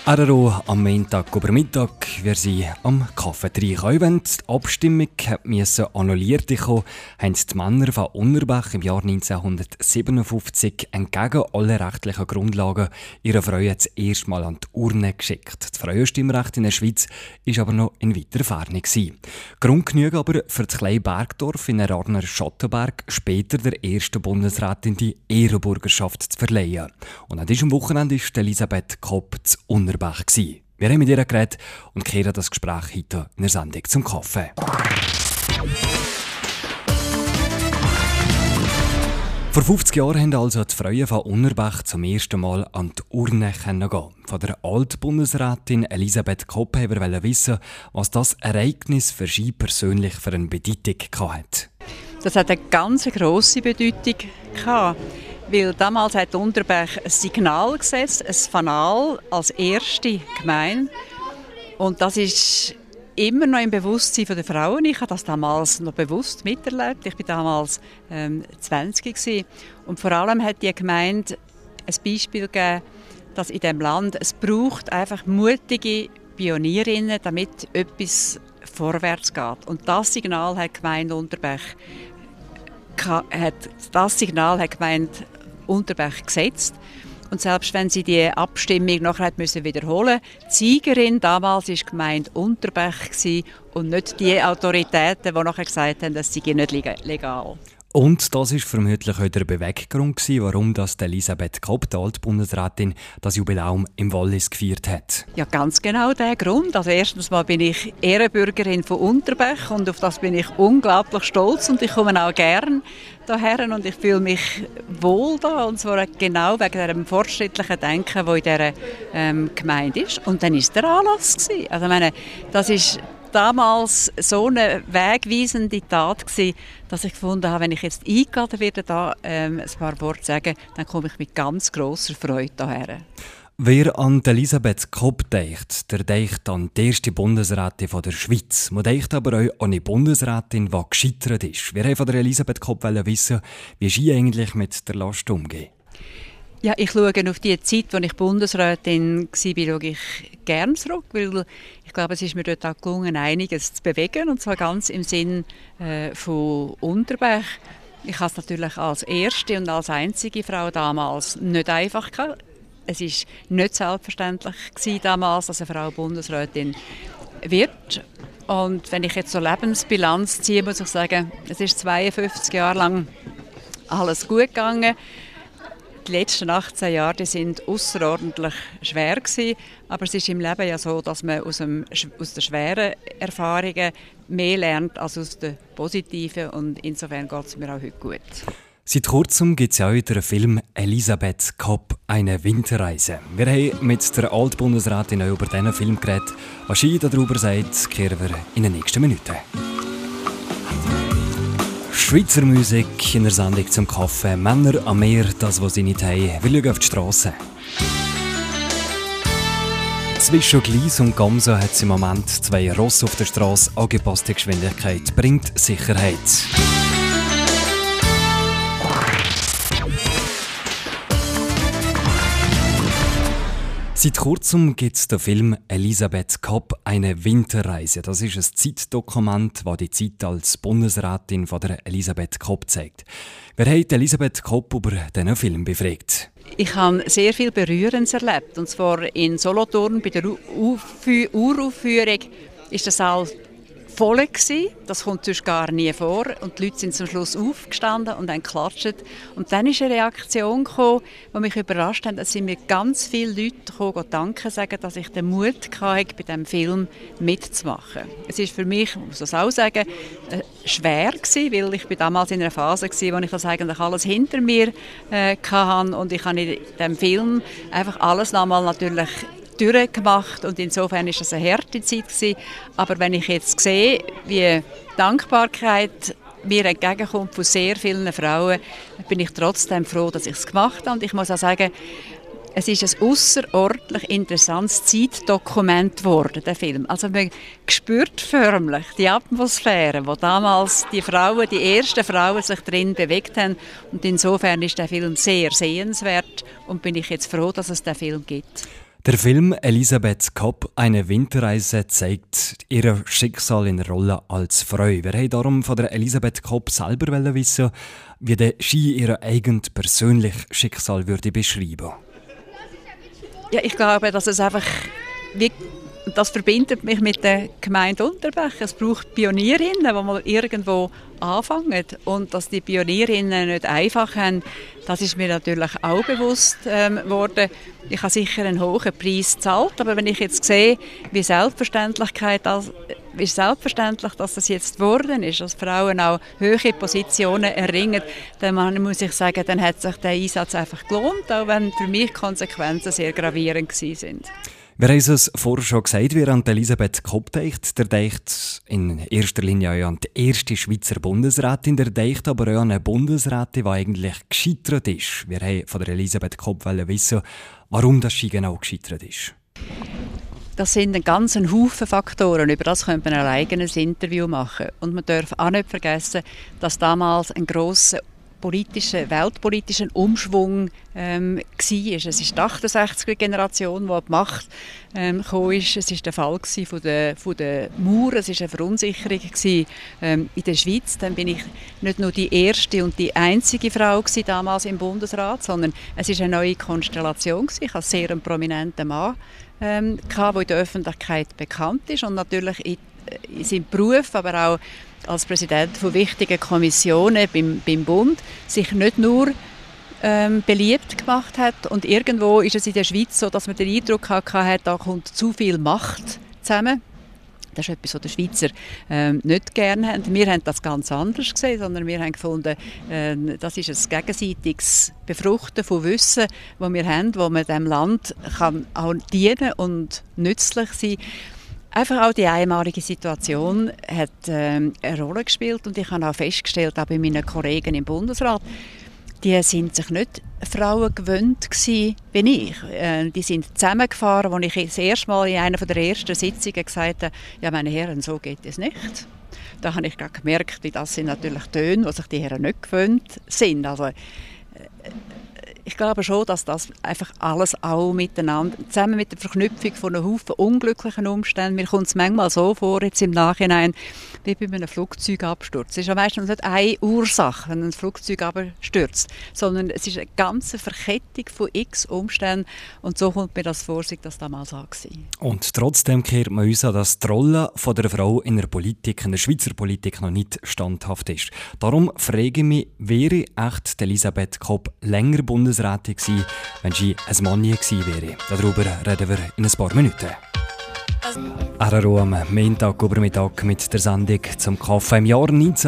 RRO am Montag über Mittag. Wir sind am Kaffee trinken. Auch wenn die Abstimmung annulliert kommen, haben die Männer von Unterbach im Jahr 1957 entgegen allen rechtlichen Grundlagen ihre Frauen das erste Mal an die Urne geschickt. Das Frauenstimmrecht in der Schweiz war aber noch in weiter Ferne. Grund genug aber für das kleine Bergdorf in der Arner Schottenberg später der ersten Bundesrätin die Ehrenbürgerschaft zu verleihen. Und an diesem Wochenende war Elisabeth Kopp zu Unterbach. Wir haben mit ihr geredet und kehren das Gespräch heute in der Sendung zum Kaffee. Vor 50 Jahren haben also die Frauen von Unterbach zum ersten Mal an die Urne gehen. Von der Altbundesrätin Elisabeth Kopp haben wir wissen, was das Ereignis für sie persönlich für eine Bedeutung hatte. Das hat eine ganz grosse Bedeutung gehabt. Weil damals hat Unterbach ein Signal gesetzt, ein Fanal als erste Gemeinde. Und das ist immer noch im Bewusstsein der Frauen. Ich habe das damals noch bewusst miterlebt. Ich war damals 20 gewesen. Und vor allem hat die Gemeinde ein Beispiel gegeben, dass in diesem Land es braucht einfach mutige Pionierinnen, damit etwas vorwärts geht. Und das Signal hat die Gemeinde Unterbach Unterbach gesetzt. Und selbst wenn sie die Abstimmung nachher wiederholen mussten, die Siegerin damals war die Gemeinde Unterbach und nicht die Autoritäten, die nachher gesagt haben, das sei nicht legal. Und das war vermutlich auch der Beweggrund, warum Elisabeth Kopp, die Altbundesrätin, das Jubiläum im Wallis gefeiert hat. Ja, ganz genau der Grund. Also erstens mal bin ich Ehrenbürgerin von Unterbach und auf das bin ich unglaublich stolz und ich komme auch gern hierher und ich fühle mich wohl da, und zwar genau wegen dem fortschrittlichen Denken, das in dieser Gemeinde ist. Und dann war es der Anlass. Also ich meine, das ist damals so eine wegweisende Tat gewesen, dass ich gefunden habe, wenn ich jetzt eingeladen werde, da ein paar Worte sagen, dann komme ich mit ganz grosser Freude hierher. Wer an Elisabeth Kopp denkt, der denkt an die erste Bundesrätin der Schweiz. Man denkt aber auch an eine Bundesrätin, die gescheitert ist. Wir wollten von der Elisabeth Kopp wissen, wie sie eigentlich mit der Last umgeht. Ja, ich schaue auf die Zeit, als ich Bundesrätin war, schaue ich gerne zurück, weil ich glaube, es ist mir dort auch gelungen, einiges zu bewegen, und zwar ganz im Sinn von Unterbach. Ich habe es natürlich als erste und als einzige Frau damals nicht einfach gehabt. Es war nicht selbstverständlich damals, dass eine Frau Bundesrätin wird. Und wenn ich jetzt so Lebensbilanz ziehe, muss ich sagen, es ist 52 Jahre lang alles gut gegangen. Die letzten 18 Jahre waren außerordentlich schwer gewesen, aber es ist im Leben ja so, dass man aus den schweren Erfahrungen mehr lernt als aus den positiven, und insofern geht es mir auch heute gut. Seit kurzem gibt es ja auch den Film «Elisabeth Kopp, eine Winterreise». Wir haben mit der Altbundesrätin über diesen Film geredet. Was sie darüber sagt, kehren wir in den nächsten Minuten. Schweizer Musik in der Sendung zum Kaffee. Männer am Meer, das, was sie nicht haben. Wir schauen auf die Strasse. Zwischen Gleis und Gamsa hat es im Moment 2 Rosse auf der Strasse. Angepasste Geschwindigkeit bringt Sicherheit. Seit kurzem gibt es den Film «Elisabeth Kopp, eine Winterreise». Das ist ein Zeitdokument, das die Zeit als Bundesrätin von der Elisabeth Kopp zeigt. Wer hat Elisabeth Kopp über diesen Film befragt? Ich habe sehr viel Berührendes erlebt. Und zwar in Solothurn bei der Uraufführung ist der Saal voll gewesen. Das kommt sonst gar nie vor. Und die Leute sind zum Schluss aufgestanden und haben geklatscht. Und dann ist eine Reaktion gekommen, die mich überrascht hat. Es sind mir ganz viele Leute gekommen, Danke sagen, dass ich den Mut hatte, bei diesem Film mitzumachen. Es ist für mich, ich muss das auch sagen, schwer gewesen, weil ich damals in einer Phase war, wo ich das eigentlich alles hinter mir hatte. Und ich habe in diesem Film einfach alles nochmal natürlich durchgemacht, und insofern war das eine harte Zeit gewesen. Aber wenn ich jetzt sehe, wie Dankbarkeit mir entgegenkommt von sehr vielen Frauen, bin ich trotzdem froh, dass ich es gemacht habe. Und ich muss auch sagen, es ist ein ausserordentlich interessantes Zeitdokument geworden, der Film. Also man spürt förmlich die Atmosphäre, wo damals die ersten Frauen sich drin bewegt haben. Und insofern ist der Film sehr sehenswert und bin ich jetzt froh, dass es den Film gibt. Der Film «Elisabeth Kopp, eine Winterreise» zeigt ihr Schicksal in der Rolle als Frau. Wir haben darum von der Elisabeth Kopp selber wissen, wie der Ski ihr eigenes persönliches Schicksal würde beschreiben. Ja, ich glaube, dass es einfach das verbindet mich mit der Gemeinde Unterbach. Es braucht Pionierinnen, die mal irgendwo anfangen. Und dass die Pionierinnen nicht einfach haben, das ist mir natürlich auch bewusst worden. Ich habe sicher einen hohen Preis gezahlt, aber wenn ich jetzt sehe, wie selbstverständlich dass das jetzt geworden ist, dass Frauen auch hohe Positionen erringen, dann muss ich sagen, dann hat sich der Einsatz einfach gelohnt, auch wenn für mich die Konsequenzen sehr gravierend waren. Wir haben es vorher schon gesagt, wer an Elisabeth Kopp denkt, der denkt in erster Linie auch an die erste Schweizer Bundesrätin, der denkt aber auch an eine Bundesrätin, die eigentlich gescheitert ist. Wir haben von der Elisabeth Kopp wissen, warum das genau gescheitert ist. Das sind ein ganzer Haufen Faktoren, über das könnte man ein eigenes Interview machen. Und man darf auch nicht vergessen, dass damals ein grosser weltpolitischen Umschwung war. Es ist die 68er-Generation, die an die Macht gekommen ist. Es war der Fall von der Mauer. Es war eine Verunsicherung in der Schweiz. Dann bin ich nicht nur die erste und die einzige Frau damals im Bundesrat, sondern es war eine neue Konstellation. Ich hatte sehr einen prominenten Mann, der in der Öffentlichkeit bekannt ist und natürlich in seinem Beruf, aber auch als Präsident von wichtigen Kommissionen beim Bund sich nicht nur beliebt gemacht hat. Und irgendwo ist es in der Schweiz so, dass man den Eindruck hatte, da kommt zu viel Macht zusammen. Das ist etwas, was die Schweizer nicht gerne haben. Wir haben das ganz anders gesehen, sondern wir haben gefunden, das ist ein gegenseitiges Befruchten von Wissen, das wir haben, wo man dem Land kann auch dienen und nützlich sein kann. Einfach auch die einmalige Situation hat eine Rolle gespielt und ich habe auch festgestellt, auch bei meinen Kollegen im Bundesrat, die sind sich nicht Frauen gewöhnt gewesen, wie ich. Die sind zusammengefahren, als ich das erste Mal in einer der ersten Sitzungen gesagt habe, ja meine Herren, so geht es nicht. Da habe ich gemerkt, das sind natürlich Töne, die sich die Herren nicht gewöhnt sind. Also, ich glaube schon, dass das einfach alles auch miteinander, zusammen mit der Verknüpfung von einem Haufen unglücklichen Umständen, mir kommt es manchmal so vor, jetzt im Nachhinein, wie bei einem Flugzeugabsturz. Es ist ja meistens nicht eine Ursache, wenn ein Flugzeug abstürzt, sondern es ist eine ganze Verkettung von x Umständen und so kommt mir das vor, sich das damals an war. Und trotzdem kehrt man uns an, dass die Rolle von der Frau in der Politik, in der Schweizer Politik noch nicht standhaft ist. Darum frage ich mich, wäre echt Elisabeth Kopp länger Bundesrätin gewesen, wenn sie ein Mann gewesen wäre. Darüber reden wir in ein paar Minuten. RRO am Montag über Mittag mit der Sendung zum Kaffee. Im Jahr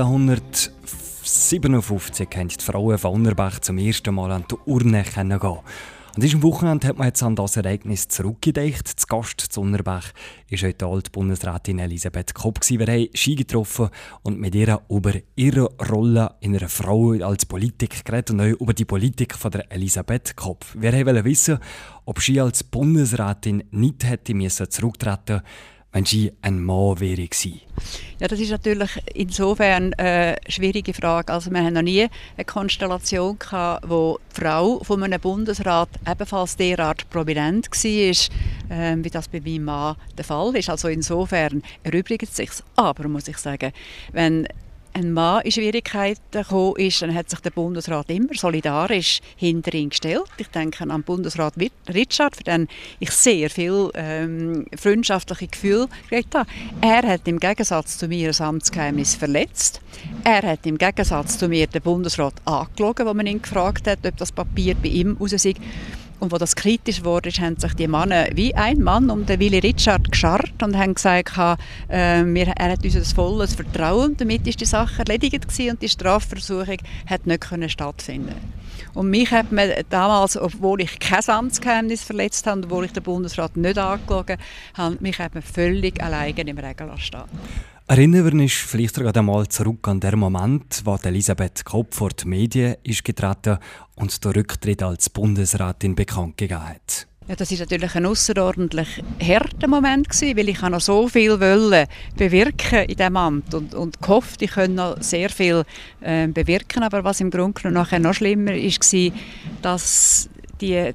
1957 haben die Frauen von Unterbach zum ersten Mal an die Urne gehen. An diesem Wochenende hat man jetzt an das Ereignis zurückgedacht. Zu Gast zu Unterbach war heute die alte Bundesrätin Elisabeth Kopp. Wir haben Ski getroffen und mit ihr über ihre Rolle in einer Frau als Politik geredet und auch über die Politik von der Elisabeth Kopp. Wir wollten wissen, ob sie als Bundesrätin nicht hätte zurücktreten müssen, wenn sie ein Mann wäre gewesen. Ja, das ist natürlich insofern eine schwierige Frage. Also wir haben noch nie eine Konstellation gehabt, wo die Frau von einem Bundesrat ebenfalls derart prominent war, wie das bei meinem Mann der Fall ist. Also insofern erübrigt es sich. Aber muss ich sagen, wenn ein Mann in Schwierigkeiten gekommen ist, dann hat sich der Bundesrat immer solidarisch hinter ihn gestellt. Ich denke an Bundesrat Ritschard, für den ich sehr viel freundschaftliche Gefühle gekriegt habe. Er hat im Gegensatz zu mir das Amtsgeheimnis verletzt. Er hat im Gegensatz zu mir den Bundesrat angelogen, wo man ihn gefragt hat, ob das Papier bei ihm raus sei. Und wo das kritisch wurde, haben sich die Männer wie ein Mann um den Willy Ritschard gescharrt und haben gesagt, er hat uns das volles Vertrauen. Damit war die Sache erledigt gewesen und die Strafversuchung hat nicht stattfinden. Und mich hat man damals, obwohl ich kein Amtsgeheimnis verletzt habe, obwohl ich den Bundesrat nicht angelogen habe, mich hat man völlig alleine im Regen lassen. Erinnern wir uns vielleicht sogar einmal zurück an den Moment, wo Elisabeth Kopp vor die Medien ist getreten und den Rücktritt als Bundesrätin bekannt gegeben hat. Ja, das war natürlich ein außerordentlich harter Moment gewesen, weil ich noch so viel bewirken in diesem Amt und gehofft, ich könnte noch sehr viel bewirken, aber was im Grunde nachher noch schlimmer war, dass die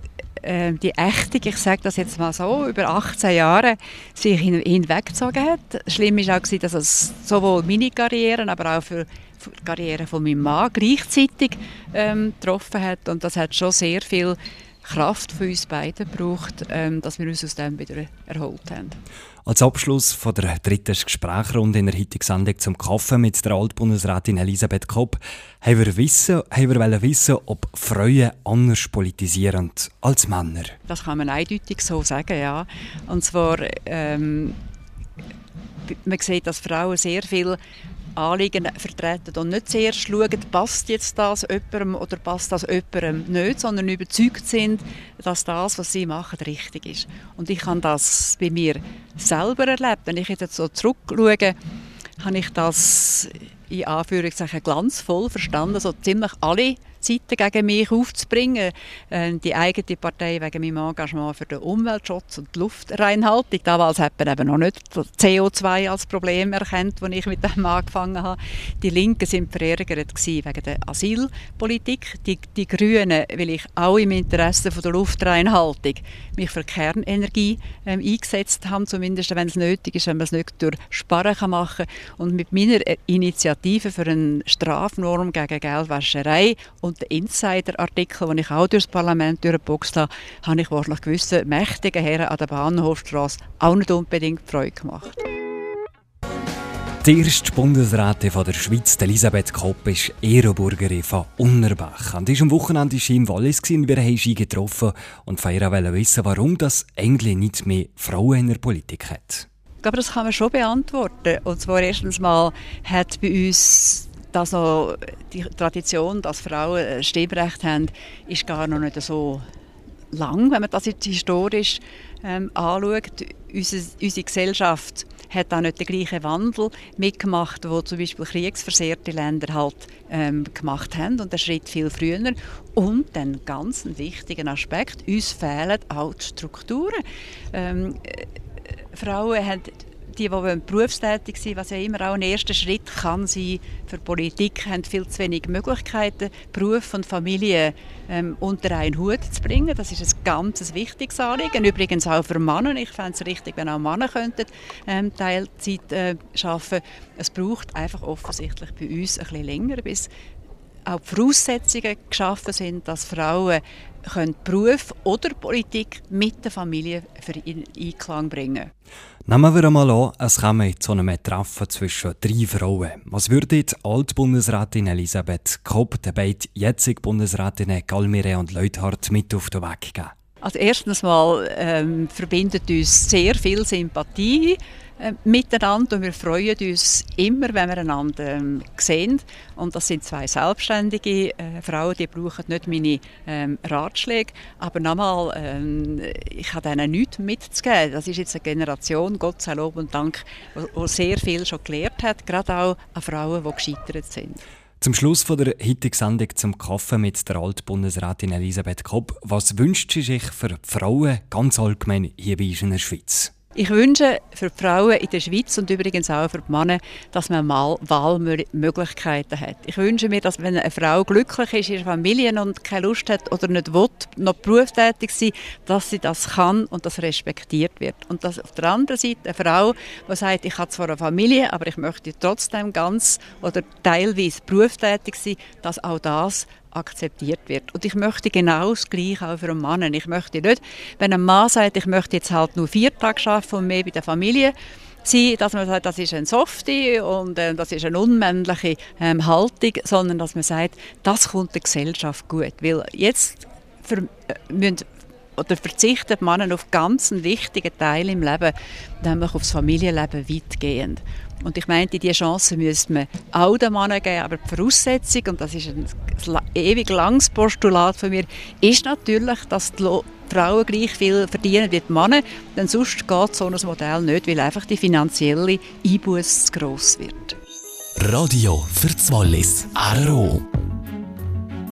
die Ächtung, ich sage das jetzt mal so, über 18 Jahre sich hinweggezogen hat. Schlimm war auch, dass es sowohl meine Karriere, aber auch für die Karriere von meinem Mann gleichzeitig getroffen hat. Und das hat schon sehr viel Kraft von uns beiden gebraucht, dass wir uns aus dem wieder erholt haben. Als Abschluss von der dritten Gesprächsrunde in der heutigen Sendung zum Kaffee mit der Altbundesrätin Elisabeth Kopp haben wir wissen, ob Frauen anders politisieren als Männer. Das kann man eindeutig so sagen, ja. Und zwar, man sieht, dass Frauen sehr viel Anliegen vertreten und nicht zuerst schauen, passt jetzt das jemandem oder passt das jemandem nicht, sondern überzeugt sind, dass das, was sie machen, richtig ist. Und ich habe das bei mir selber erlebt. Wenn ich jetzt so zurückschaue, habe ich das in Anführungszeichen glanzvoll verstanden, so ziemlich alle Seiten gegen mich aufzubringen. Die eigene Partei wegen meinem Engagement für den Umweltschutz und die Luftreinhaltung. Damals hat man eben noch nicht das CO2 als Problem erkannt, als ich mit dem angefangen habe. Die Linken waren verärgert wegen der Asylpolitik. Die Grünen, weil ich auch im Interesse von der Luftreinhaltung mich für Kernenergie eingesetzt habe, zumindest wenn es nötig ist, wenn man es nicht durch Sparen machen kann. Und mit meiner Initiative für eine Strafnorm gegen Geldwäscherei und den Insider-Artikel, den ich auch durchs Parlament durchgeboxt habe, habe ich wahrscheinlich gewissen mächtigen Herren an der Bahnhofstrasse auch nicht unbedingt Freude gemacht. Die erste Bundesrätin der Schweiz, Elisabeth Kopp, ist Ehrenbürgerin von Unterbach. Und ist am Wochenende im Wallis und wir haben sie getroffen und von ihr wissen, warum das eigentlich nicht mehr Frauen in der Politik hat. Ich glaube, das kann man schon beantworten. Und zwar erstens mal hat bei uns das noch die Tradition, dass Frauen Stimmrecht haben, ist gar noch nicht so lang, wenn man das jetzt historisch anschaut. Unsere Gesellschaft hat auch nicht den gleichen Wandel mitgemacht, den zum Beispiel kriegsversehrte Länder halt, gemacht haben und der Schritt viel früher. Und dann ganz ein wichtiger Aspekt, uns fehlen auch die Strukturen. Frauen haben die berufstätig sind, was ja immer auch ein erster Schritt kann sein für Politik, haben viel zu wenig Möglichkeiten, Beruf und Familie unter einen Hut zu bringen. Das ist ein ganz wichtiges Anliegen. Übrigens auch für Männer. Ich fände es richtig, wenn auch Männer könnten, Teilzeit arbeiten. Es braucht einfach offensichtlich bei uns ein bisschen länger, bis auch die Voraussetzungen geschaffen sind, dass Frauen Beruf oder Politik mit der Familie in Einklang bringen können. Nehmen wir einmal an, es käme zu einem Treffen zwischen 3 Frauen. Was würde die Altbundesrätin Elisabeth Kopp den beiden jetzigen Bundesrätinnen Galmire und Leuthardt mit auf den Weg geben? Also erstens mal verbindet uns sehr viel Sympathie miteinander und wir freuen uns immer, wenn wir einander sehen. Und das sind 2 selbstständige Frauen, die brauchen nicht meine Ratschläge. Aber nochmal, ich habe ihnen nichts mitzugeben. Das ist jetzt eine Generation, Gott sei Lob und Dank, die sehr viel schon gelernt hat, gerade auch an Frauen, die gescheitert sind. Zum Schluss von der heutigen Sendung zum Kaffee mit der Altbundesrätin Elisabeth Kopp. Was wünscht sie sich für die Frauen ganz allgemein hier bei uns in der Schweiz? Ich wünsche für die Frauen in der Schweiz und übrigens auch für die Männer, dass man mal Wahlmöglichkeiten hat. Ich wünsche mir, dass wenn eine Frau glücklich ist in ihrer Familie und keine Lust hat oder nicht will, noch berufstätig sein, dass sie das kann und das respektiert wird. Und dass auf der anderen Seite eine Frau, die sagt, ich habe zwar eine Familie, aber ich möchte trotzdem ganz oder teilweise berufstätig sein, dass auch das akzeptiert wird. Und ich möchte genau das Gleiche auch für einen Mann. Ich möchte nicht, wenn ein Mann sagt, ich möchte jetzt halt nur 4 Tage arbeiten und mehr bei der Familie sein, dass man sagt, das ist ein Softie und das ist eine unmännliche Haltung, sondern dass man sagt, das kommt der Gesellschaft gut. Weil jetzt verzichten Männer auf ganz einen wichtigen Teil im Leben, nämlich auf das Familienleben weitgehend. Und ich meinte, diese Chance müsste man auch den Männern geben, aber die Voraussetzung, und das ist ein ewig langes Postulat von mir, ist natürlich, dass die Frauen gleich viel verdienen wie die Männer, denn sonst geht so ein Modell nicht, weil einfach die finanzielle Einbuße zu gross wird. Radio für das Wallis, RO.